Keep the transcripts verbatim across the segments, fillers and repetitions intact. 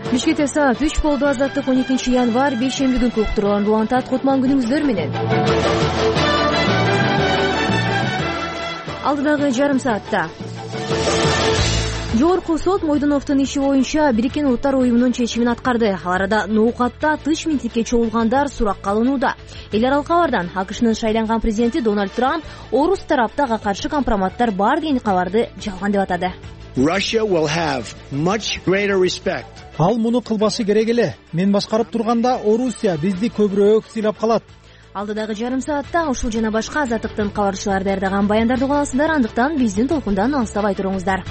Бишкекте саат үч болду. Азаттык он экинчи январь бейшемби күнкү уктурууларды улантат. Кутман күнүңүздөр менен. Алдыдагы жарым саатта Жогорку сот Мойдуновдун иши боюнча Бириккен Улуттар уюмунун чечимин аткарды. Ал арада ноокатта тыш митингге чогулгандар суракка алынууда. Эл аралык кабардан АКШнын шайланган президенти Дональд Трамп орус тараптага каршы компроматтар бар деген кабарды жалган деп атады. Russia will have much greater respect. Ал муну кылбашы керек эле. Мен башкарып турганда Орусия бизди көбүрөөк сыйлап калат. Алдыдагы жарым саатта ушул жана башка азаттыктын кабарчылары даярдаган баяндарды уга аласыздар. Андыктан биздин толкундан алыстабай туруңуздар.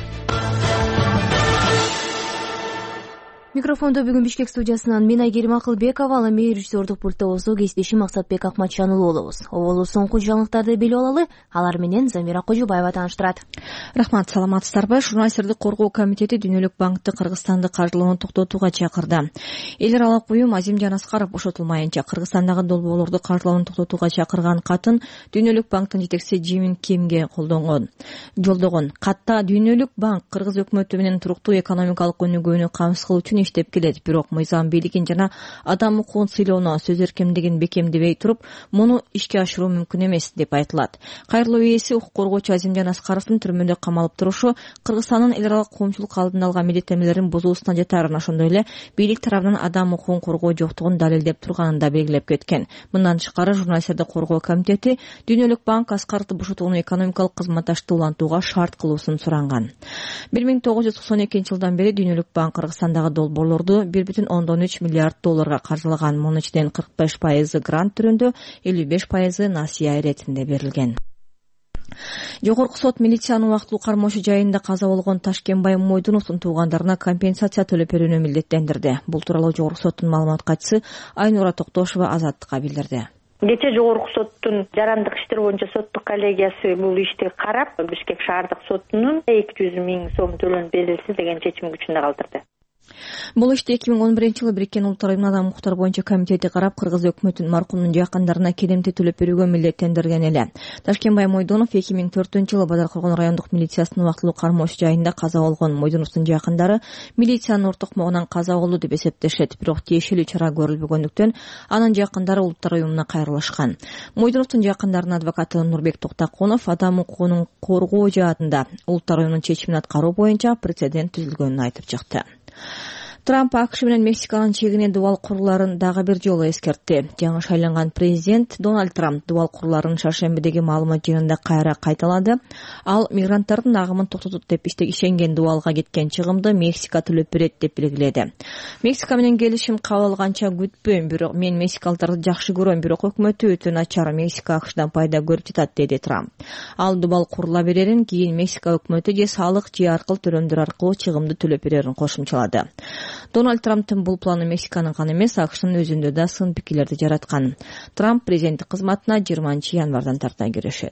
Микрофондо бүгүн Бишкек студиясынан мен Айгерим Акылбекова, ал эми режиссердук пультта болсо кесиптешим Максатбек Акматжанұлы болобуз. Оболу соңку жаңылыктарды билип алалы, алар менен Замира Кожубаева тааныштырат. Рахмат, саламатсыздарбы? Журналисттерди коргоо комитети Дүйнөлүк банкты Кыргызстанды каржылоону токтотууга чакырды. Эл аралык уюм Азимжан Аскаров бошотулмайынча Кыргызстандагы долбоорлорду каржылоону токтотууга чакырган катын Дүйнөлүк банктын жетекчиси Джимин Кимге колдонгон. Жолдогон катта Дүйнөлүк банк Кыргыз өкмөтү менен туруктуу экономикалык өнүгүүнү камсыз кылуу үчүн иштеп келет. Бирок мыйзам бийлигин жана адам укугун сыйлоону, сөз эркиндигин бекемдебей туруп, муну ишке ашыруу мүмкүн эмес деп айтылат. Кайрылуу ээси укук коргоочу Азимжан Аскаровдун түрмөдө камалып турушу Кыргызстандын эл аралык коомчулук алдын алган милдеттенмелерин бузуусуна жатарын, ошондой эле бийлик тарабынан адам укугун коргоо жоктугун далилдеп турганын да белгилеп кеткен. Мындан тышкары журналисттерди коргоо комитети Дүйнөлүк банк Аскаровду бошотууну экономикалык кызматташтыкты улантууга шарт кылуусун суранган. бир миң тогуз жүз токсон экинчи жылдан бери Дүйнөлүк банк Кыргызстандагы долбоорлорду бир бүтүн ондон үч миллиард долларга каржылаган. Мунун ичинен кырк беш пайызы грант түрүндө, элүү беш пайызы насыя иретинде берилген. Жогорку сот милициянын убактылуу кармоочу жайында каза болгон Ташкенбай Мойдуновдун туугандарына компенсация төлөп берүүнү милдеттендирди. Бул тууралуу Жогорку соттун маалымат катчысы Айнура Токтошова Азаттыкка билдирди. Кечээ Жогорку соттун жарандык иштер боюнча соттук коллегиясы бул ишти карап, Бишкек шаардык сотунун эки жүз миң сом төлөнүп берилсин деген чечими күчүндө калтырды. Бул ишти эки миң он биринчи жылы Бириккен Улуттар уюмунун адам укуктары боюнча комитети карап, Кыргыз өкмөтүнүн маркумдун жакындарына кедемти төлөп берүүгө милдеттендирген эле. Ташкенбай Мойдунов эки миң төртүнчү жылы Бадаркоргон райондук милициясынын убактылуу кармоочу жайында каза болгон. Мойдуновдун жакындары милициянын ортокмогунан каза болду деп эсептешет, бирок тиешелүү чара көрүлбөгөндүктөн анын жакындары Улуттар уюмуна кайрылышкан. Мойдуновдун жакындарынын адвокаты Нурбек Токтакунов адам укугун коргоо жаатында Улуттар уюмунун чечимин аткаруу боюнча прецедент түзүлгөнүн айтып чыкты. Трамп АКШ менен Мексиканын чегине дубал куруларын дагы бир жолу эскертти. Жаңы шайланган президент Дональд Трамп дубал куруларын шаршембидеги маалымат жыйынында кайра кайталады. Ал мигранттардын агымын токтотот деп ишенген дубалга кеткен чыгымды Мексика төлөп берет деп белгиледи. Мексика менен келишим кабыл алганча күтпөйм, бирок мен мексикалдарды жакшы көрөм, бирок өкмөтү өтө начар, Мексика АКШдан пайда көрүп жатат, деди Трамп. Ал дубал курула берерин, кийин Мексика өкмөтү же салык же аркыл төлөмдөр аркылуу чыгымды төлөп берерин кошумчалады. Дональд Трамптын бул планы Мексиканын гана эмес, АКШнын өзүндө да сын пикирлерди жараткан. Трамп президенттик кызматына жыйырманчы январдан тарта киришет.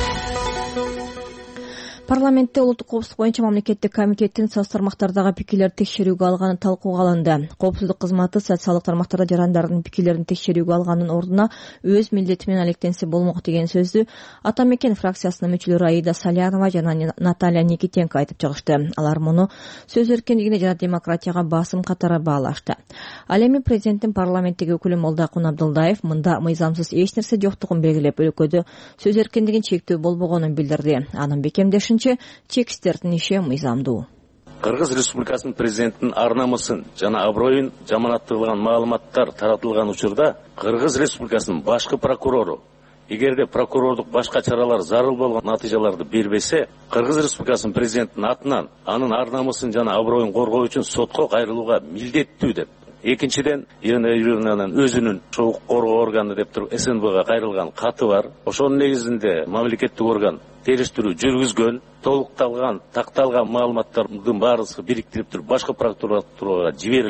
Парламентте улуттук коопсуздук боюнча мамлекеттик комитеттин соц тармактардагы пикирлерди текшерүүгө алганы талкууга алынды. Коопсуздук кызматы социалдык тармактарда жарандардын пикирлерин текшерүүгө алганын ордуна өз милдети менен алектенсе болмок деген сөздү Ата Мекен фракциясынын мүчөлөрү Аида Салянова жана Наталья Никитенко айтып чыгышты. Алар муну сөз эркиндигине жана демократияга басым катары баалашты. Ал эми президенттин парламенттеги өкүлү Молдакун Абдылдаев мында мыйзамсыз эч нерсе жоктугун белгилеп, өлкөдө сөз эркиндигин чектөө болбогонун билдирди. Анын бекемдешинче чекстердин иши мыйзамдуу. Кыргыз Республикасынын президентинин ар намысын жана аброюн жаманаттырган маалыматтар таратылган учурда Кыргыз Республикасынын башкы прокурору эгерде прокурордук башка чаралар зарыл болгон натыйжаларды бербесе, Кыргыз Республикасынын президентинин атынан анын ар намысын жана аброюн коргоо үчүн сотко кайрылууга милдеттүү деп. Экинчиден, Юрнанын өзүнүн укук коргоо органы деп туруп эс эн бга кайрылган каты бар. Ошонун негизинде мамлекеттик орган териштирүү жүргүзгөн, толукталган, такталган маалыматтардын баарысын бириктирип туруп башкы прокуратурага жиберилет.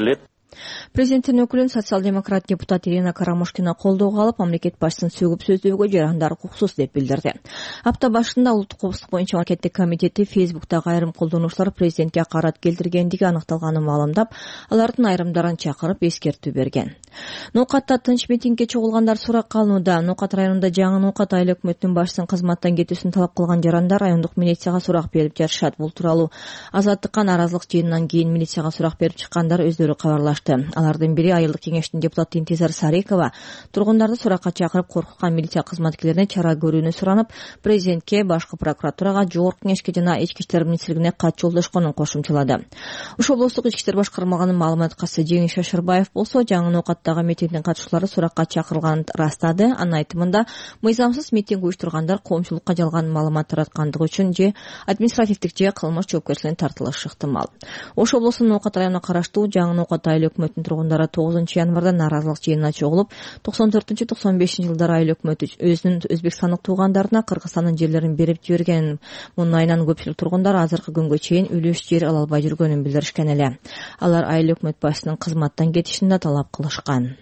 Президенттин өкүлүн социал-демократ депутат Ирина Карамушкина колдоого алып, мамлекет башчысын сөгүп сөздөөгө жарандар укуксуз деп билдирди. Апта башында улуттук коопсуздук боюнча мамлекеттик комитети Фейсбуктагы айрым колдонуучулар президентке акарат келтиргендиги аныкталганын маалымдап, алардын айрымдарын чакырып эскертүү берген. Ноокатта тынч митингге чогулгандар суракка алынууда. Ноокат районунда жаңы Ноокат айыл өкмөтүнүн башчысынын кызматтан кетүүсүн талап кылган жарандар райондук милицияга сурак берип жатышат. Бул тууралуу Азаттыкка наразылык жыйынынан кийин милицияга сурак берип чыккандар өздөрү кабарлашты. Алардын бири айылдык кеңештин депутаты Интизар Сарикова туругундарды суракка чакырып, коркуткан милиция кызматкерлерине чара көрүүнү суранып, президентке, башкы прокуратурага, жогорку кеңешке жана ички иштер министрлигине кат жолдошконун кошумчалады. Ошол облустук ички иштер башкармалыгынын маалымат катчысы Жеңиш Шашырбаев болсо, жаңы Ноокаттагы митингдин катышуучулары суракка чакырылганын растады. Анын айтымында, мыйзамсыз митинг уюштургандар коомчулукка жалган маалымат тараткандыгы үчүн же административдик же кылмыш жоопкерчилигине тартылышы ыктымал. Ош облусунун Ноокат районуна караштуу жаңы Ноокат айыл өкмөтүнүн тургундары тогузунчу январда наразылык жыйынына чогулуп, токсон төртүнчү токсон бешинчи жылдары айыл өкмөтү өзүнүн Өзбекстандык туугандарына Кыргызстандын жерлерин берип жиберген. Мунун айынан көпчүлүк тургундар азыркы күнгө чейин үлүш жер ала албай жүргөнүн билдиришкен эле. Алар айыл өкмөт башчысынын кызматтан кетишин да талап кылышкан.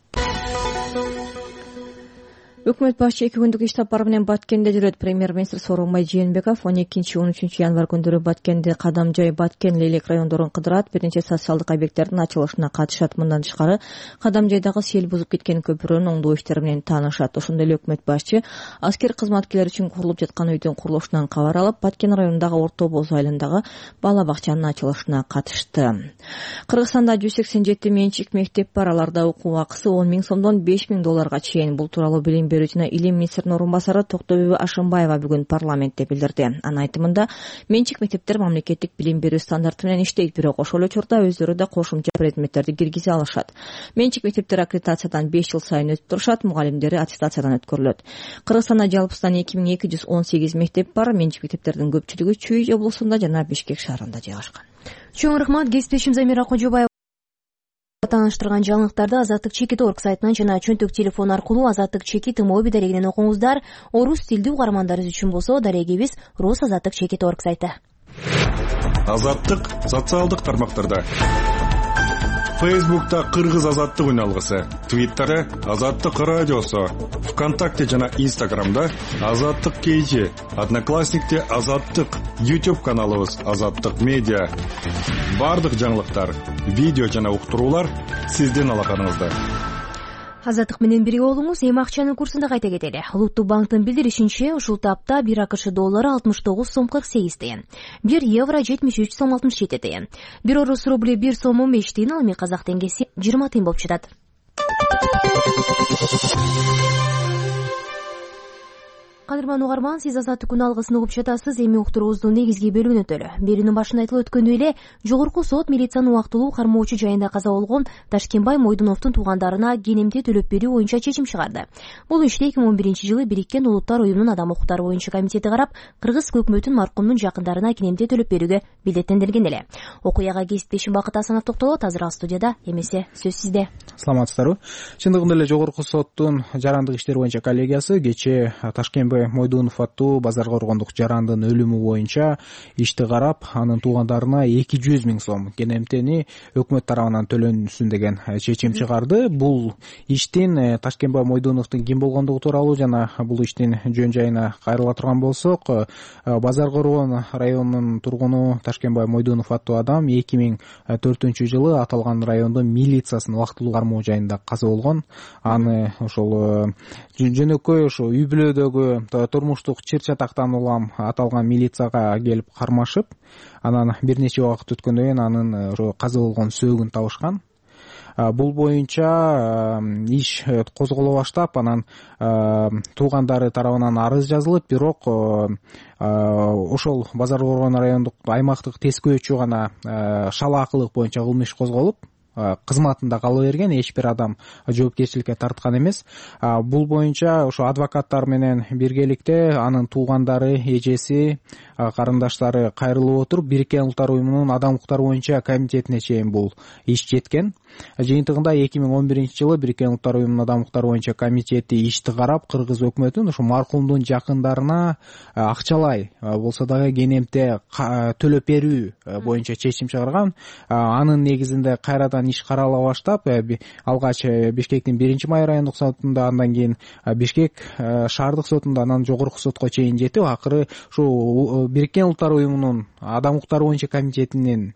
Өкмөт башчы эки күндүк иш сапары менен Баткенде жүрөт. Премьер-министр Сооронбай Жээнбеков он экинчи он үчүнчү январь күндөрү Баткенде Кадамжай, Баткен, Лейлек райондорун кыдырат, бир нече социалдык объекттердин ачылышына катышат. Мындан тышкары Кадамжайдагы сел бузуп кеткен көпүрөнүн оңдоо иштери менен таанышат. Ошондой эле өкмөт башчы аскер кызматкерлери үчүн курулуп жаткан үйдүн курулушунан кабар алып, Баткен районундагы Орто Боз айылындагы бала бакчанын ачылышына катышты. Кыргызстанда жүз сексен жети менчик мектеп бар. Аларда окуу акысы он миң сомдон беш миң долларга чейин. Бул тууралуу билим берүү жана илим министринин орун басары Токтобүбү Ашымбаева бүгүн парламентте билдирди. Анын айтымында, менчик мектептер мамлекеттик билим берүү стандарты менен иштейт, бирок ошол учурда өздөрү да кошумча предметтерди киргизе алышат. Менчик мектептер аккредитациядан беш жыл сайын өтүп турушат, мугалимдери аттестациядан өткөрүлөт. Кыргызстанда жалпысынан эки миң эки жүз он сегиз мектеп бар. Менчик мектептердин көпчүлүгү Чүй облусунда жана Бишкек шаарында жайгашкан. Чоң рахмат, кесиптешим Замира Кожобаева. Тааныштырган жаңылыктарды Азаттык чекит точка орг сайтынан жана чөнтөк телефон аркылуу Азаттык чекит моби дарегинен окуңуздар. Орус тилдүү угармандарыбыз үчүн болсо дарегибиз Рус Азаттык чекит точка орг сайты. Азаттык социалдык тармактарда. Фейсбукта Кыргыз Азаттык үналгысы, Твиттерде Азаттык радиосу, ВКонтакте жана Инстаграмда Азаттык кейжи, Одноклассникте Азаттык, YouTube каналыбыз Азаттык медиа. Бардык жаңылыктар, видео жана уктуруулар сиздин алаканыңызда. Азаттык менен бирге болуңуз. Эми акчанын курсунда кайта кетели. Улуттук банктын билдиришинче, ушул тапта бир АКШ доллары алтымыш тогуз сом кырк сегиз тыйын, бир евро жетимиш үч сом алтымыш жети тыйын, бир орус рубли бир сом он беш тыйын, ал эми казак теңгеси жыйырма тыйын болуп жатат. Кадырман угарман, сиз Азаттык күн алгысын угуп жатасыз. Эми уктуруубуздун негизги бөлүгүнө өтөлү. Берүүнүн башында айтылып өткөндөй эле, жогорку сот милициянын убактылуу кармоочу жайында каза болгон Ташкенбай Мойдуновдун туугандарына кенемде төлөп берүү боюнча чечим чыгарды. Бул ишти эки миң он биринчи жылы Бириккен Улуттар уюмунун адам укуктары боюнча комитети карап, кыргыз өкмөтүн маркумдун жакындарына кенемде төлөп берүүгө милдеттендирген эле. Окуяга кесиптешим Бакыт Асанов токтолот. Азыр ал студияда, эмесе сөз сизде. Саламатсыздарбы? Чындыгында эле жогорку соттун жарандык иштер боюнча коллегиясы кечээ Ташкенбай Мойдунов аттуу базар коргондук жарандын өлүмү боюнча ишти карап, анын туугандарына эки жүз миң сом кенемтени өкмөт тарабынан төлөнсүн деген чечим чыгарды. Бул иштин Ташкенбай Мойдуновдун ким болгондугу тууралуу жана бул иштин жөн жайына кайрыла турган болсок, Базар Коргон районунун тургуну Ташкенбай Мойдунов аттуу адам эки миң төртүнчү жылы аталган райондун милициясынын убактылуу кармоо жайында каза болгон. Аны ошол жөнөкөй ошо үй бүлөдөгү турмуштук чыр чатактан улам аталган милицияга келип кармашып, анан бир нече убакыт өткөндөн кийин анын ошо каза болгон сөөгүн табышкан. Бул боюнча иш козголо баштап, анан туугандары тарабынан арыз жазылып, бирок ошол Базар Коргон райондук аймактык тез көчү гана шалаакылык боюнча кылмыш иш козголуп, кызматында кала берген, эч бир адам жоопкерчиликке тарткан эмес. Бул боюнча ошо адвокаттар менен биргеликте анын туугандары, эжеси, карындаштары кайрылып отуруп Бириккен Улуттар Уюмунун Адам укуктары боюнча комитетине чейин бул иш жеткен. Жыйынтыгында эки миң он биринчи жылы Бириккен Улуттар Уюмунун Адам укуктары боюнча комитети ишти карап, кыргыз өкмөтүнүн ушу маркумдун жакындарына акчалай болсо дагы кенемте төлөп берүү боюнча чечим чыгарган. Анын негизинде кайрадан иш карала баштап, алгач Бишкектин биринчи май райондук сотунда, андан кийин Бишкек шаардык сотунда, анан жогорку сотко чейин жетип, акыры ушу Бириккен Улуттар Уюмунун Адам укуктары боюнча комитетинин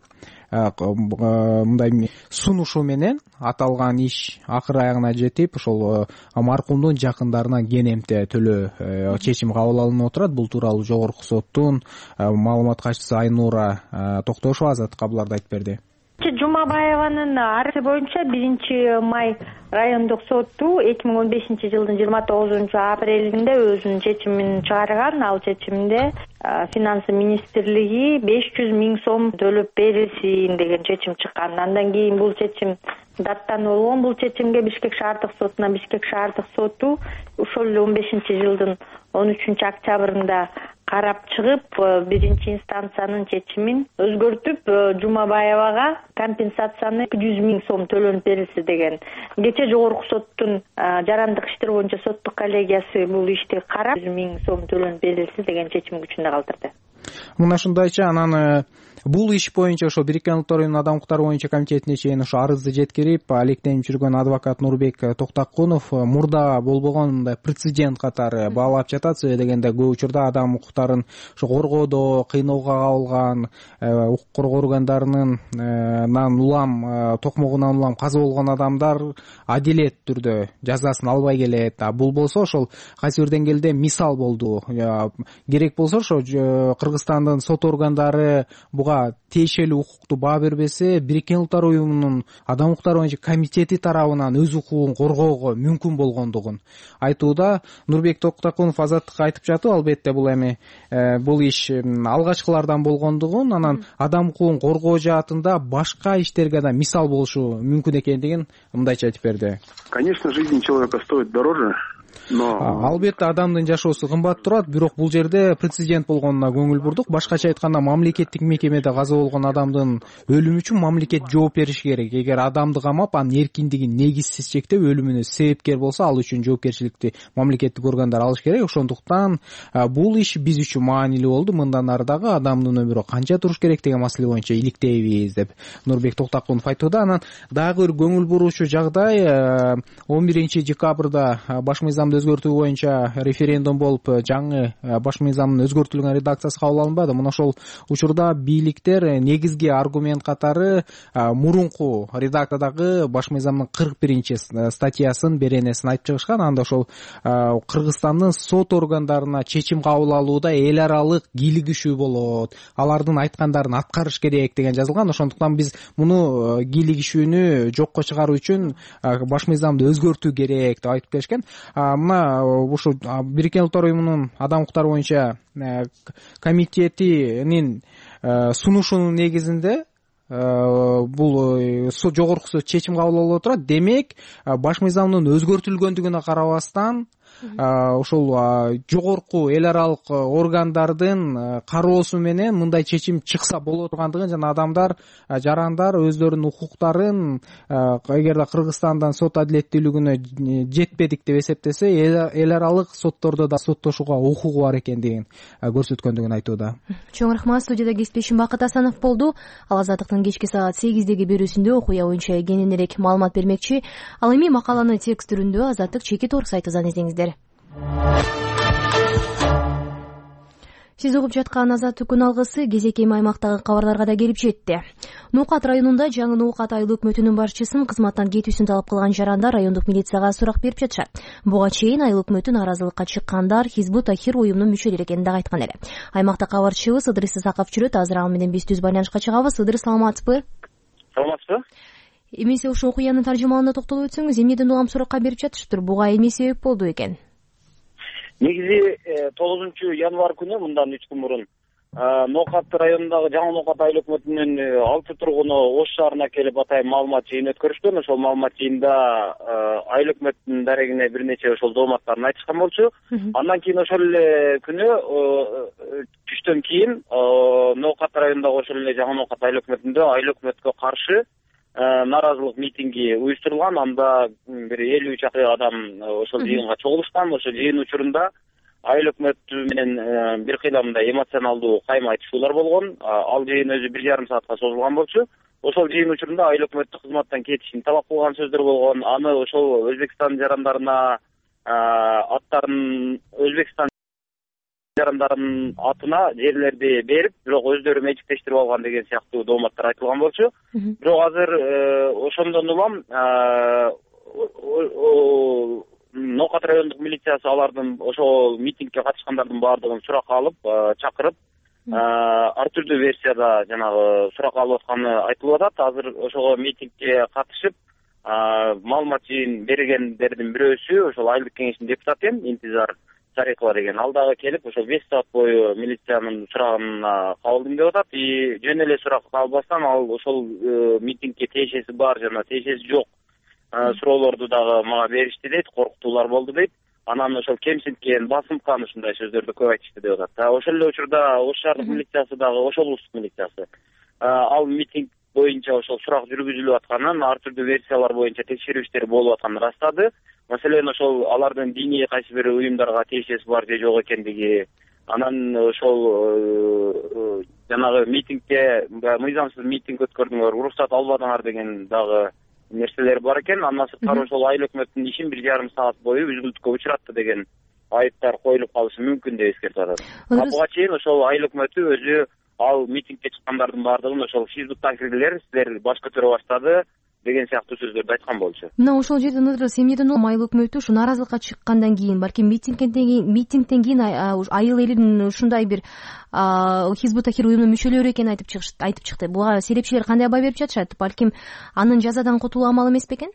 мындай сунушу менен аталган иш акыр аягына жетип, ошол маркумдун жакындарына кенемте төлөө чечим кабыл алынып отурат. Бул тууралуу жогорку соттун маалымат катчысы Айнура Токтошова Азаттык кабылдарда айтып берди. Жумабаеванын арызы боюнча биринчи май райондук соту эки миң он бешинчи жылдын жыйырма тогузунчу апрелинде өзүнүн чечимин чыгарган. Ал чечимде финансы министрлиги беш жүз миң сом төлөп берилсин деген чечим чыккан. Андан кийин бул чечим даттануу болгон. Бул чечимге Бишкек шаардык сотуна Бишкек шаардык соту ошол эле он бешинчи жылдын он үчүнчү октябрында карап чыгып, биринчи инстанциянын чечимин өзгөртүп, Жумабаевага компенсацияны эки жүз миң сом төлөнүп берилси деген. Кечээ жогорку соттун жарандык иштер боюнча соттук коллегиясы бул ишти карап, жүз миң сом төлөнүп берилси деген чечим күчүндө калтырды. Мына ушундайча, анан бул иш боюнча ошо Бириккен Улуттар Уюмунун Адам укуктары боюнча комитетине чейин ошо арызды жеткирип, алектенип жүргөн адвокат Нурбек Токтакунов мурда болбогон мындай прецедент катары баалап жатат. Себеби дегенде көп учурда адам укуктарын ошо коргоодо кыйноого кабылган, укук коргоо органдарынын улам токмогунан улам каза болгон адамдар адилет түрдө жазасын албай келет. А бул болсо ошол кайсы бир деңгээлде мисал болду. Керек болсо ошо Кыргызстандын сот органдары буга тиешелүү укукту баа бербесе, Бириккен Улуттар Уюмунун Адам укуктары боюнча комитети тарабынан өз укугун коргоого мүмкүн болгондугун айтууда. Нурбек Токтакунов Азаттыкка айтып жатып, албетте бул эми бул иш алгачкылардан болгондугун, анан адам укугун коргоо жаатында башка иштерге да мисал болушу мүмкүн экендигин мындайча айтып берди. Конечно, жизнь человека стоит дороже. Албетте адамдын жашоосу кымбат турат, бирок бул жерде прецедент болгонуна көңүл бурдук. Башкача айтканда, мамлекеттик мекемеде каза болгон адамдын өлүмү үчүн мамлекет жооп бериши керек. Эгер адамды камап, анын эркиндигин негизсиз чектеп, өлүмүнө себепкер болсо, ал үчүн жоопкерчиликти мамлекеттик органдар алыш керек. Ошондуктан бул иш биз үчүн маанилүү болду. Мындан ары дагы адамдын өмүрү канча туруш керек деген маселе боюнча иликтейбиз деп Нурбек Токтакунов айтууда. Анан дагы бир көңүл буруучу жагдай, он биринчи декабрда баш мыйзамды өзгөртүү боюнча референдум болуп, жаңы баш мыйзамдын өзгөртүлгөн редакциясы кабыл алынбады. Мына ошол учурда бийликтер негизги аргумент катары мурунку редакциядагы баш мыйзамдын кырк биринчи статьясын беренесин айтып чыгышкан. Анда ошол Кыргызстандын сот органдарына чечим кабыл алууда эл аралык кийлигишүү болот, алардын айткандарын аткарыш керек деген жазылган. Ошондуктан биз муну кийлигишүүнү жокко чыгаруу үчүн баш мыйзамды өзгөртүү керек деп айтып келишкен. Мына ушу Бириккен Улуттар Уюмунун Адам укуктары боюнча комитетинин сунушунун негизинде бул жогорку сот чечим кабыл алып отурат. Демек, баш мыйзамдын өзгөртүлгөндүгүнө карабастан ошол жогорку эл аралык органдардын кароосу менен мындай чечим чыкса боло тургандыгын жана адамдар, жарандар өздөрүнүн укуктарын эгерде Кыргызстандан сот адилеттүүлүгүнө жетпедик деп эсептесе, эл аралык соттордо да соттошууга укугу бар экендигин көрсөткөндүгүн айтууда. Чоң рахмат. Студияда кесиптешим Бакыт Асанов болду. Ал Азаттыктын кечки саат сегиздеги берүүсүндө окуя боюнча кененирээк маалымат бермекчи. Ал эми макаланы текст түрүндө Азаттык чекит орг сайтынан излеңиздер. Сиз угуп жаткан Азаттык күн алгысы кезек эми аймактагы кабарларга да келип жетти. Ноокат районунда жаңы Ноокат айыл өкмөтүнүн башчысын кызматтан кетүүсүн талап кылган жарандар райондук милицияга сурак берип жатышат. Буга чейин айыл өкмөтүн аразылыкка чыккандар Хизбут Тахир уюмунун мүчөлөрү экенин дагы айткан эле. Аймакта кабарчыбыз Ыдырыс Исаков жүрөт. Азыр ал менен биз түз байланышка чыгабыз. Ыдырыс, саламатсызбы? Саламатсызбы? Эмесе ошо окуянын таржымалына токтолуп өтсөңүз, эмнеден улам суракка берип жатышыптыр? Буга эмне себеп болду экен? Негизи тогузунчу январь күнү, мындан үч күн мурун, Ноокат районундагы Жаңы Ноокат айыл өкмөтүнүн алты тургуну Ош шаарына келип атайын маалымат жыйын өткөрүшкөн. Ошол маалымат жыйында айыл өкмөтүнүн дарегине бир нече ошол дооматтарын айтышкан болчу. Андан кийин ошол эле күнү түштөн кийин Ноокат районундагы ошол эле Жаңы Ноокат айыл өкмөтүндө айыл өкмөткө каршы нааразылык митинги уюштурулган. Анда бир элүү чакырым адам ошол жыйынга чогулушкан. Ошол жыйын учурунда айыл өкмөтү менен бир кыйла мындай эмоционалдуу кайма айтышуулар болгон. Ал жыйын өзү бир жарым саатка созулган болчу. Ошол жыйын учурунда айыл өкмөттү кызматтан кетишин талап кылган сөздөр болгон. Аны ошол Өзбекстан жарандарына аттарын Өзбекстан жарандарынын атына жерлерди берип, бирок өздөрү мечиктештирип алган деген сыяктуу дооматтар айтылган болчу. Бирок азыр ошондон улам Ноокат райондук милициясы алардын ошол митингге катышкандардын баардыгын суракка алып, чакырып, ар түрдүү версияда жанагы сурак алып атканы айтылып атат. Азыр ошого митингге катышып, маалымат жыйын бергендердин бирөөсү ошол айылдык кеңештин депутаты эм Интизар Сарыкова деген. Ал дагы келип, ошол беш саат бою милициянын сурагына кабылдым деп атат. И жөн эле сурак албастан ал ошол митингге тиешеси бар жана тиешеси жок суроолорду дагы мага беришти дейт, коркутуулар болду дейт. Анан ошол кемсинткен, басынткан ушундай сөздөрдү көп айтышты деп атат. Ошол эле учурда Ош шаардык милициясы дагы, ошол улуттук милициясы ал митинг боюнча ошол сурак жүргүзүлүп атканын, ар түрдүү версиялар боюнча текшерүү иштери болуп атканын ырастады. Маселен, ошол алардын диний кайсы бир уюмдарга тиешеси бар же жок экендиги, анан ошол жанагы митингге мыйзамсыз митинг өткөрдүңөр, уруксат албадыңар деген дагы нерселер бар экен. Андан сырткары ошол айыл өкмөттүн ишин бир жарым саат бою үзгүлтүккө учуратты деген айыптар коюлуп калышы мүмкүн деп эскертип атат. Буга чейин ошол айыл өкмөтү өзү ал митингге чыккандардын баардыгын ошол Хизбут Тахрирлер силер баш көтөрө баштады деген сыяктуу сөздөрдү айткан болчу. Мына ошол жерден ыдырыс эмнеден улам айыл өкмөтү ушу нааразылыкка чыккандан кийин, балким митингден кийин митингден кийин айыл элинин ушундай бир Хизбут Тахрир уюмунун мүчөлөрү экенин айтып чыгышты, айтып чыкты. Буга серепчилер кандай баа берип жатышат? Балким анын жазадан кутулуу амал эмес бекен?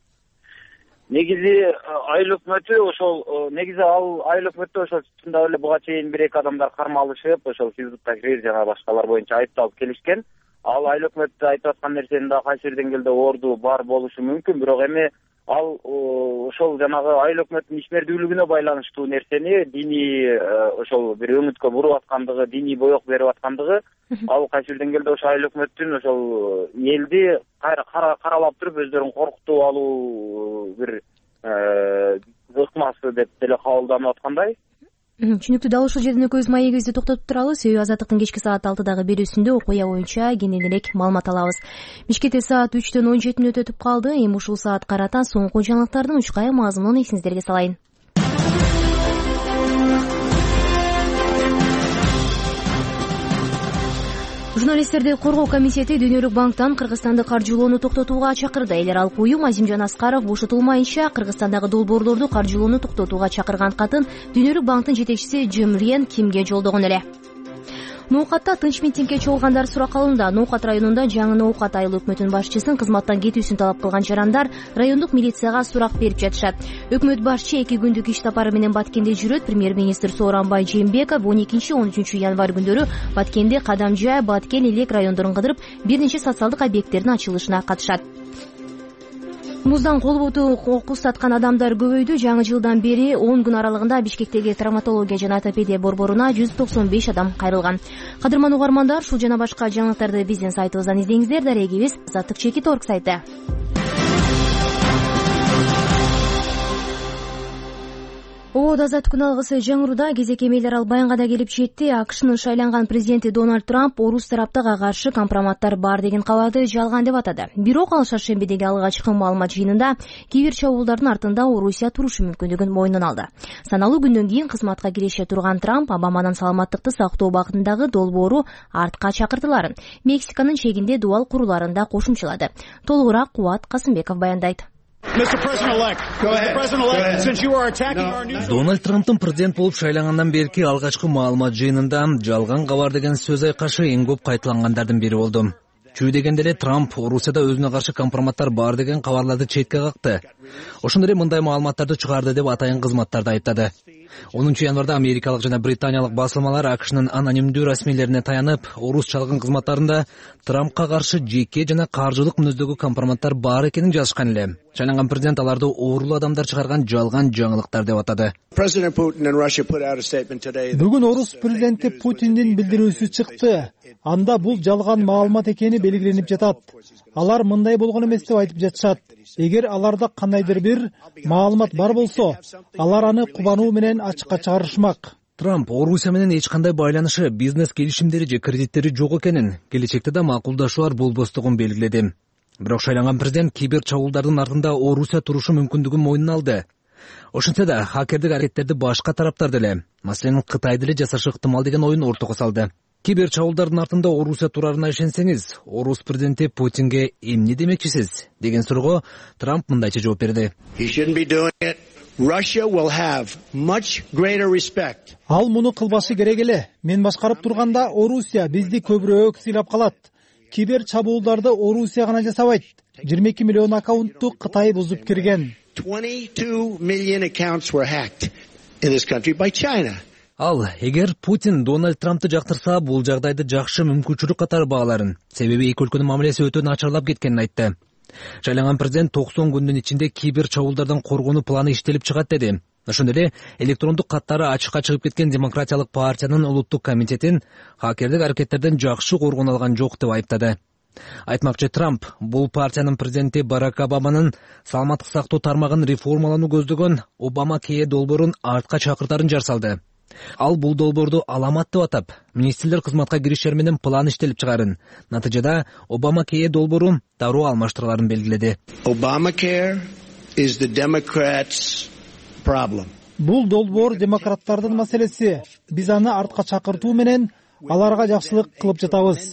Негизи айыл өкмөтү ошол негизи ал айыл өкмөттө ошол чындап эле буга чейин бир эки адамдар кармалышып, ошол Хизбут Тахрир жана башкалар боюнча айыпталып келишкен. Ал айыл өкмөттү айтып аткан нерсенин да кайсы бир деңгээлде орду бар болушу мүмкүн, бирок эми ал ошол жанагы айыл өкмөттүн ишмердүүлүгүнө байланыштуу нерсени диний ошол бир өңүткө буруп аткандыгы, диний боек берип аткандыгы, ал кайсы бир деңгээлде ошол айыл өкмөттүн ошол элди каралап туруп өздөрүн коркутуп алуу бир ыкмасы деп деле кабылданып аткандай. Түшүнүктүү. Дал ушул жерден экөөбүз маегибизди токтотуп туралы. Себеби Азаттыктын кечки саат алтыдагы берүүсүндө окуя боюнча кененирээк маалымат алабыз. Бишкекте саат үчтөн он жети мүнөт өтүп калды. Эми ушул саат карата соңку жаңылыктардын учкай мазмунун эсиңиздерге салайын. Журналисттерди коргоо комитети Дүйнөлүк банктан Кыргызстанды каржылоону токтотууга чакырды. Эл аралык уюм Азимжан Аскаров бошотулмайынча Кыргызстандагы долбоорлорду каржылоону токтотууга чакырган катын Дүйнөлүк банктын жетекчиси Джим Рен Кимге жолдогон эле. Ноокатта тынч митингге чогулгандар сурак алууда. Ноокат районунда Жаңы Ноокат айыл өкмөтүнүн башчысын кызматтан кетүүсүн талап кылган жарандар райондук милицияга сурак берип жатышат. Өкмөт башчы эки күндүк иш сапары менен Баткенде жүрөт. Премьер-министр Сооронбай Жээнбеков он экинчи он үчүнчү январь күндөрү Баткенде Кадамжай, Баткен, Элек райондорун кыдырып, бир нече социалдык объекттердин ачылышына катышат. Муздан кол буту кокус саткан адамдар көбөйдү. Жаңы жылдан бери он күн аралыгында Бишкектеги травматология жана ортопедия борборуна жүз токсон беш адам кайрылган. Кадырман угармандар, ушул жана башка жаңылыктарды биздин сайтыбыздан издеңиздер. Дарегибиз азаттык чекит точка орг сайты. Обод азаттык күн алгысы жаңыруда кезек эми эл аралык баянга да келип жетти. АКШнын шайланган президенти Дональд Трамп орус тараптага каршы компроматтар бар деген кабарды жалган деп атады. Бирок ал шаршембидеги алгачкы маалымат жыйынында кибер чабуулдардын артында Орусия турушу мүмкүндүгүн мойнуна алды. Саналуу күндөн кийин кызматка киреше турган Трамп Обаманын саламаттыкты сактоо багытындагы долбоору артка чакыртыларын, Мексиканын чегинде дубал куруларын да кошумчалады. Толугураак Кубат Касымбеков баяндайт. Дональд Трамптын президент болуп шайлангандан берки алгачкы маалымат жыйынында жалган кабар деген сөз айкашы эң көп кайталангандардын бири болду. Чүй дегенде эле Трамп Орусияда өзүнө каршы компроматтар бар деген кабарларды четке какты. Ошондой эле мындай маалыматтарды чыгарды деп атайын кызматтарды айыптады. онунчу январда америкалык жана британиялык басылмалар АКШнын анонимдүү расмийлерине таянып, орус чалгын кызматтарында Трампка каршы жеке жана каржылык мүнөздөгү компроматтар бар экенин жазышкан эле. Шайланган президент аларды оорулуу адамдар чыгарган жалган жаңылыктар деп атады. Бүгүн орус президенти Путиндин билдирүүсү чыкты. Анда бул жалган маалымат экени белгиленип жатат. Алар мындай болгон эмес деп айтып жатышат. Эгер аларда кандайдыр бир маалымат бар болсо, алар аны кубануу менен ачыкка чыгарышмак. Трамп Орусия менен эч кандай байланышы, бизнес келишимдери же кредиттери жок экенин, келечекте да макулдашуулар болбостугун белгиледи. Бирок шайланган президент кибер чабуулдардын артында Орусия турушу мүмкүндүгүн мойнуна алды. Ошентсе да хакердик аракеттерди башка тараптар деле, маселен Кытай деле жасашы ыктымал деген оюн ортого салды. Кибер чабуулдардын артында Орусия турарына ишенсеңиз, орус президенти Путинге эмне демекчисиз деген суроого Трамп мындайча жооп берди. Ал муну кылбашы керек эле. Мен башкарып турганда Орусия бизди көбүрөөк сыйлап калат. Кибер чабуулдарды Орусия гана жасабайт. жыйырма эки миллион аккаунтту Кытай бузуп кирген. Ал, эгер Путин Дональд Трампты жактырса, бул жагдайды жакшы мүмкүнчүлүк катары бааларын. Себеби эки өлкөнүн мамилеси өтө начарлап кеткенин айтты. Шайланган президент токсон күндүн ичинде кибер чабуулдардан коргонуу планы иштелип чыгат деди. Ошондой эле электрондук каттары ачыкка чыгып кеткен Демократиялык партиянын улуттук комитетин хакердик аракеттерден жакшы коргоно алган жок деп айыптады. Айтмакчы Трамп бул партиянын президенти Барак Обаманын саламаттык сактоо тармагын реформалоону көздөгөн Обама Кее долбоорун артка чакыртарын жар салды. Ал бул долбоорду аламат деп атап, министрлер кызматка киришер менен план иштелип чыгарын. Натыйжада Обама Кее долбоору дароо алмаштырууларын белгиледи. Obamacare is the Democrats' problem. Бул долбоор демократтардын маселеси. Биз аны артка чакыртуу менен аларга жакшылык кылып жатабыз.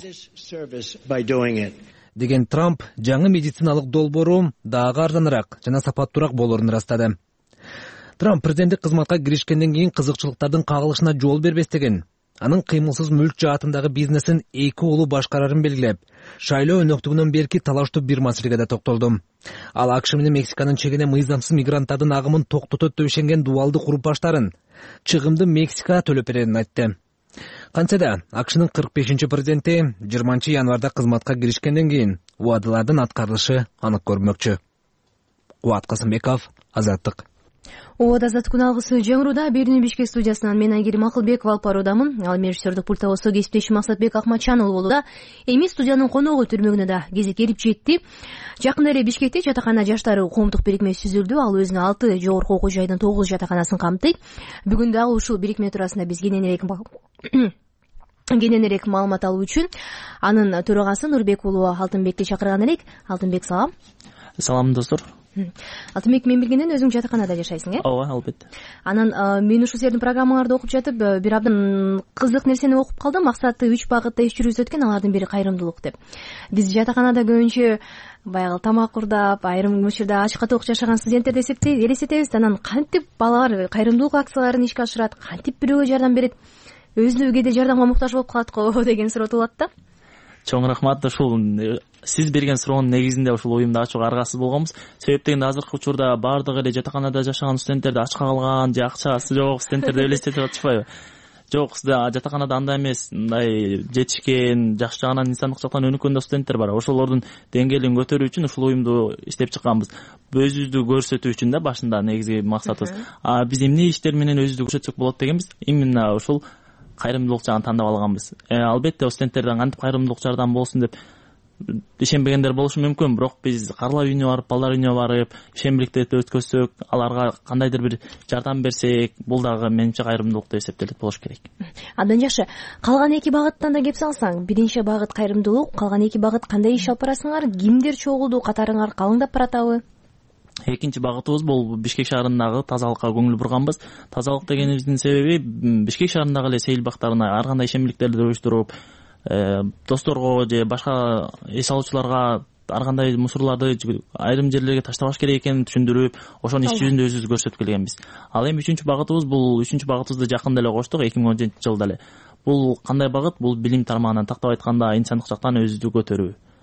Деген Трамп жаңы медициналык долбоору дагы арзаныраак жана сапаттуураак болоорун ырастады. Трамп президенттик кызматка киришкенден кийин кызыкчылыктардын кагылышына жол бербес деген, анын кыймылсыз мүлк жаатындагы бизнесин эки уулу башкарарын белгилеп, шайлоо өнөктүгүнөн берки талаштуу бир маселеге да токтолду. Ал АКШ менен Мексиканын чегине мыйзамсыз мигранттардын агымын токтотот деп ишенген дубалды куруп баштарын, чыгымды Мексика төлөп берерин айтты. Кантсе да АКШнын кырк бешинчи президенти жыйырманчы январда кызматка киришкенден кийин убадалардын аткарылышы анык көрүнмөкчү. Кубат Касымбеков, Азаттык. Ооба, Азаттык алгысы жаңыруда Бердин Бишкек студиясынан мен Айгерим Акылбеков алып баруудамын. Ал режиссердик пульта болсо кесиптешим Максатбек Акматчан уулу болууда. Эми студиянын коногу түрмөгүнө да кезек келип жетти. Жакында эле Бишкекте жатакана жаштары коомдук бирикмеси түзүлдү. Ал өзүнө алты жогорку окуу жайдын тогуз жатаканасын камтыйт. Бүгүн дагы ушул бирикме туурасында биз кененирээк кененирээк маалымат алуу үчүн анын төрагасы Нурбек уулу Алтынбекти чакырган элек. Алтынбек, салам. Салам достор. Алтынбек, мен билгенден өзүң жатаканада жашайсың, э? Ооба, албетте. Анан мен ушул силердин программаңарды окуп жатып, бир абдан кызык нерсени окуп калдым. Максаты үч багытта иш жүргүзөт экен, алардын бири кайрымдуулук деп. Биз жатаканада көбүнчө баягы тамак курдап, айрым учурда ачыкка тоок жашаган студенттерди элестетебиз. Анан кантип балалар кайрымдуулук акцияларын ишке ашырат, кантип бирөөгө жардам берет, өзү кээде жардамга муктаж болуп калат го деген суроо туулат да. Чоң рахмат. Ушул сиз берген суроонун негизинде ушул оюмду ачууга аргасыз болгонбуз. Себеп дегенде азыркы учурда баардыгы эле жатаканада жашаган студенттерди ачка калган же акчасы жок студенттерди элестетип атышпайбы? Жок, жатаканада андай эмес, мындай жетишкен, жакшы жагынан инсандык жактан өнүккөн да студенттер бар. Ошолордун деңгээлин көтөрүү үчүн ушул оюмду иштеп чыкканбыз. Өзүбүздү көрсөтүү үчүн да башында негизги максатыбыз. А биз эмне иштер менен өзүбүздү көрсөтсөк болот дегенбиз. Именно ушул кайрымдуулук жагын тандап алганбыз. Албетте студенттерден кантип кайрымдуулук жардам болсун деп ишенбегендер болушу мүмкүн, бирок биз карлар үйүнө барып, балдар үйүнө барып, ишембиликтерди өткөзсөк, аларга кандайдыр бир жардам берсек, бул дагы менимче кайрымдуулук деп эсептелет болуш керек. Абдан жакшы. Калган эки багыттан да кеп салсаң, биринчи багыт кайрымдуулук, калган эки багыт кандай иш алып барасыңар? Кимдер чогулду, катарыңар калыңдап баратабы? Экинчи багытыбыз бул Бишкек шаарындагы тазалыкка көңүл бурганбыз. Тазалык дегенибиздин себеби Бишкек шаарындагы эле сейил бактарына ар кандай ишембиликтерди уюштуруп, досторго же башка эс алуучуларга ар кандай мусорларды айрым жерлерге таштабаш керек экенин түшүндүрүп, ошонун иш жүзүндө өзүбүз көрсөтүп келгенбиз. Ал эми үчүнчү багытыбыз бул үчүнчү багытыбызды жакында эле коштук, эки миң он жетинчи жылда эле. Бул кандай багыт? Бул билим тармагынан тактап айтканда инсандык жактан өзүбүздү көтөрүү.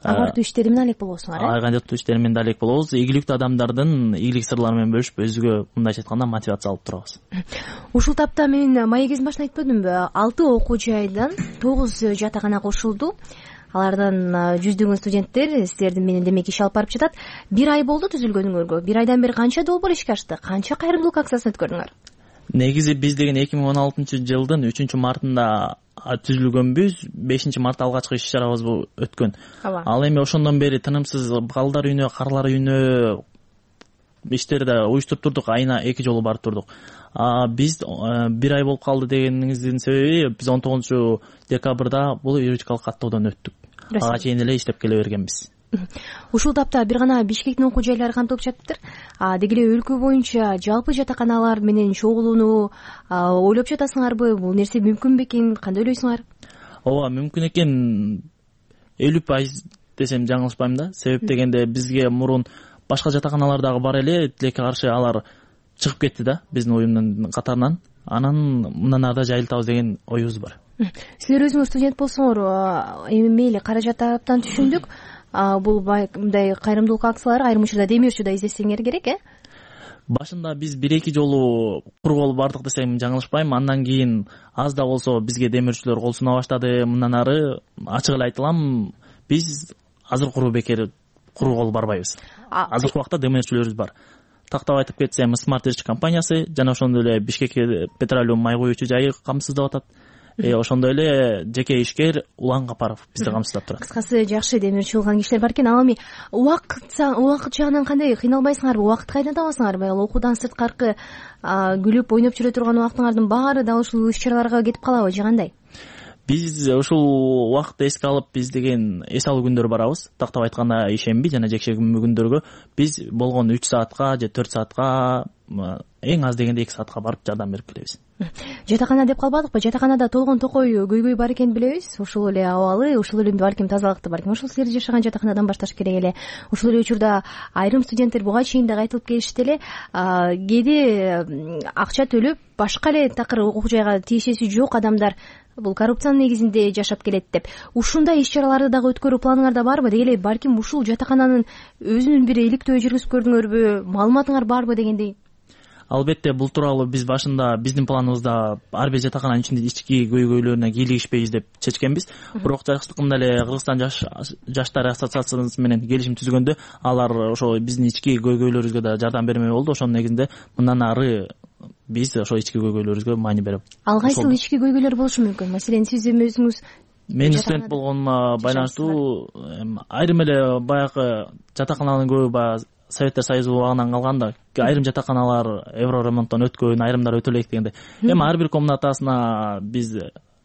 агартуу иштери менен алек болобузуңар э агартуу иштери менен да алек болобуз. Ийгиликтүү адамдардын ийгилик сырлары менен бөлүшүп өзүгө мындайча айтканда мотивация алып турабыз. Ушул тапта мен май кезин башында айтпадымбы, алты окуу жайдан тогуз жатакана кошулду. Алардан жүздөгөн студенттер силердин менен демек иш алып барып жатат. Бир ай болду түзүлгөнүңөргө. Бир айдан бери канча долбоор ишке ашты, канча кайрымдуулук акциясын өткөрдүңөр? Негизи биз деген эки миң он алтынчы жылдын үчүнчү мартында түзүлгөнбүз. бешинчи мартта алгачкы иш чарабыз өткөн. Ал эми ошондон бери тынымсыз балдар үйүнө, карлар үйүнө иштерди уюштуруп турдук. Айына эки жолу барып турдук. Биз бир ай болуп калды дегениңиздин себеби биз он тогузунчу декабрда бул юридикалык каттоодон өттүк. Ага чейин эле иштеп келе бергенбиз. Ушул тапта бир гана Бишкектин окуу жайлары камтылып жатыптыр. Деги эле өлкө боюнча жалпы жатаканалар менен чогулууну ойлоп жатасыңарбы? Бул нерсе мүмкүн бекен? Кандай ойлойсуңар? Ооба, мүмкүн экен. элүү пайыз десем жаңылышпайм да. Себеп дегенде бизге мурун башка жатаканалар дагы бар эле, тилекке каршы алар чыгып кетти да биздин уюмдун катарынан. Анан мындан ары да жайылтабыз деген оюбуз бар. Силер өзүңөр студент болсоңор, эми мейли каражат тараптан түшүндүк. Бул мындай кайрымдуулук акциялары айрым учурда демир учурда издесеңер керек, э? Башында биз бир эки жолу кур болуп бардык десем жаңылышпайм. Андан кийин аз да болсо бизге демирчилер кол суна баштады. Мындан ары ачык эле айтылам, биз азыр куру бекер кур болуп барбайбыз. Азыркы убакта демирчилерибиз бар. Тактап айтып кетсем, Smart Edge компаниясы жана ошондой эле Бишкек Петролиум май куюучу жайы камсыздап атат. Э ошондой эле жеке ишкер Улан Капаров бизди камсыздап турат. Кыскасы жакшы демирчи болгон кишилер бар экен. Ал эми убакыт убакыт жагынан кандай, кыйналбайсыңарбы? Убакыт кайдан табасыңар? Баягы окуудан сырткаркы күлүп ойноп жүрө турган убактыңардын баары дал ушул иш-чараларга кетип калабы же кандай? Биз ушул убакытты эске алып, биз деген эс алуу күндөр барабыз. Тактап айтканда ишемби жана жекшемби күндөргө биз болгон үч саатка же төрт саатка, эң аз дегенде эки саатка барып жардам берип келебиз. Жатакана деп калбадыкпы? Жатаканада толгон токой көйгөй бар экенин билебиз. Ушул эле абалы, ушул эле балким тазалыкты балким ушул силер жашаган жатаканадан башташ керек эле. Ушул эле учурда айрым студенттер буга чейин дагы айтылып келишти эле, кээде акча төлөп башка эле такыр окуу жайга тиешеси жок адамдар бул коррупциянын негизинде жашап келет деп. Ушундай иш-чараларды дагы өткөрүү планыңарда барбы? Деги эле балким ушул жатакананын өзүнүн бир иликтөө жүргүзүп көрдүңөрбү? Маалыматыңар барбы дегендей? Албетте, бул тууралуу биз башында биздин планыбызда ар бир жатакананын ичинде ички көйгөйлөрүнө кийлигишпейбиз деп чечкенбиз. Бирок жакшылыгында эле Кыргызстан жаштары ассоциациясы менен келишим түзгөндө алар ошо биздин ички көйгөйлөрүбүзгө да жардам бермей болду. Ошонун негизинде мындан ары биз ошо ички көйгөйлөрүбүзгө маани берип. Ал кайсыл ички көйгөйлөр болушу мүмкүн? Маселен, сиз өзүңүз мен студент болгонума байланыштуу айрым эле баягы жатаканалардын көбү баягы Советтер Союзу убагынан калганда айрым жатаканалар евро ремонттон өткөн, айрымдар өтө элек дегенде. Эми ар бир комнатасына биз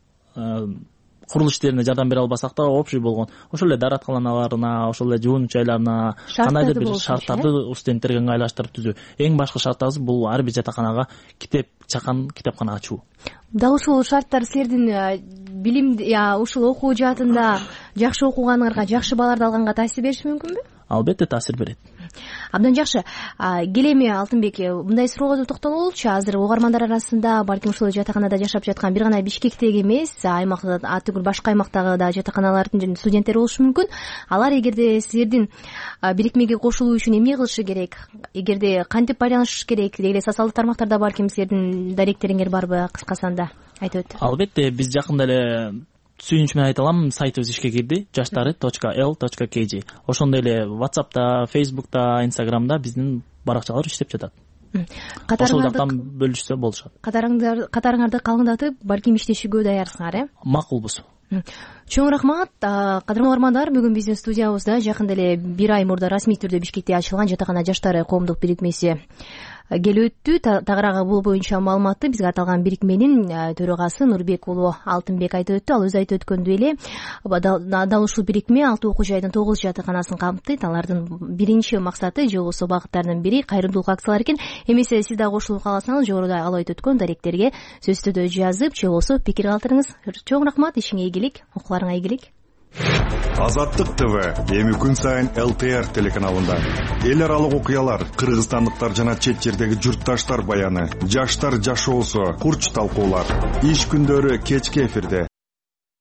курулуш иштерине жардам бере албасак да, общий болгон ошол эле дааратканаларына, ошол эле жуунуч жайларына кандайдыр бир шарттарды студенттерге ыңгайлаштырып түзүү. Эң башкы шартыбыз бул ар бир жатаканага китеп чакан китепкана ачуу. Дал ушул шарттар силердин билим ушул окуу жаатында жакшы окуганыңарга, жакшы балларды алганга таасир бериши мүмкүнбү? Албетте таасир берет. Абдан жакшы. Келеми Алтынбек, мындай суроого токтололучу. Азыр угармандар арасында балким ушул жатаканада жашап жаткан бир гана Бишкектеги эмес, аймакта атүгүл башка аймактагы да жатаканалардын студенттери болушу мүмкүн. Алар эгерде силердин бирикмеге кошулуу үчүн эмне кылышы керек? Эгерде кантип байланыш керек? Деги эле социалдык тармактарда балким силердин даректериңер барбы? Кыскасында айтып өтү. Албетте, биз жакында эле сүйүнүч менен айта алам, сайтыбыз ишке кирди, жаштары точка эл точка кей жи. Ошондой эле WhatsApp'та, Facebook'та, Instagram'да биздин баракчалар иштеп жатат. Ошол жактан бөлүшсө болушат. Катарыңарды калыңдатып, балким иштешүүгө даярсыңар, э? Макулбуз. Чоң рахмат. Кадырлуу угармандар, бүгүн биздин студиябызда жакында эле бир ай мурда расмий түрдө Бишкекте ачылган жатакана жаштары коомдук бирикмеси келип өттү. Тагыраагы бул боюнча маалыматты бизге аталган бирикменин төрагасы Нурбек уулу Алтынбек айтып өттү. Ал өзү айтып өткөндөй эле дал ушул бирикме алты окуу жайдын тогуз жатаканасын камтыйт. Алардын биринчи максаты же болбосо багыттарынын бири кайрымдуулук акциялары экен. Эмесе сиз дагы кошулуп каласаңыз, жогоруда ал айтып өткөн даректерге сөзсүз түрдө жазып же болбосо пикир калтырыңыз. Чоң рахмат, ишиңе ийгилик, окууларыңа ийгилик. Азаттык ТВ эми күн сайын эл тэ эр телеканалында эл аралык окуялар, кыргызстандыктар жана чет жердеги журтташтар баяны, жаштар жашоосу, курч талкуулар. Иш күндөрү кечки эфирде.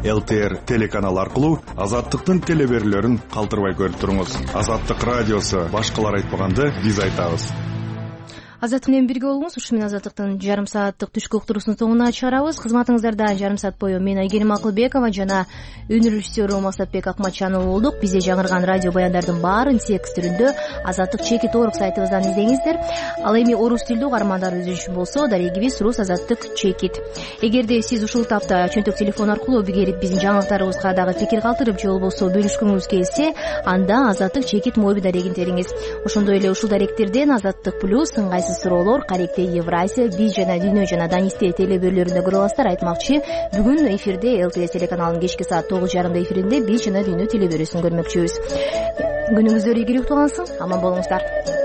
эл тэ эр телеканал аркылуу Азаттыктын телеберлөрүн калтырбай көрүп туруңуз. Азаттык радиосу, башкалар айтпаганды биз айтабыз. Азаттык менен бирге болуңуз. Ушу менен Азаттыктын жарым сааттык түшкү уктуруусунун соңуна чыгарабыз. Кызматыңыздарда жарым саат бою мен Айгерим Акылбекова жана өнөр режиссеру Масатбек Акматжанов болдук. Бизде жаңырган радио баяндардын баарын текст түрүндө Азаттык чекит орг сайтыбыздан издеңиздер. Ал эми орус тилдүү каармандар өзүнчү болсо, дарегибиз рус Азаттык чекит. Эгерде сиз ушул тапта чөнтөк телефон аркылуу бигерип биздин жаңылыктарыбызга дагы пикир калтырып же болбосо бөлүшкүңүз келсе, анда Азаттык чекит моби дарегин териңиз. Ошондой эле ушул даректерден Азаттык плюс, ыңгайсыз суроолор, Каректе Евразия, Биз жана Дүйнө жана Данисте телебөрлөрүндө көрө аласыздар. Айтмакчы, бүгүн эфирде эл тэ телеканалынын кечки саат тогуз жарымда эфиринде Биз жана Дүйнө телебөрүсүн көрмөкчүбүз. Күнүңүздөр ийгиликтүү калсын, аман болуңуздар.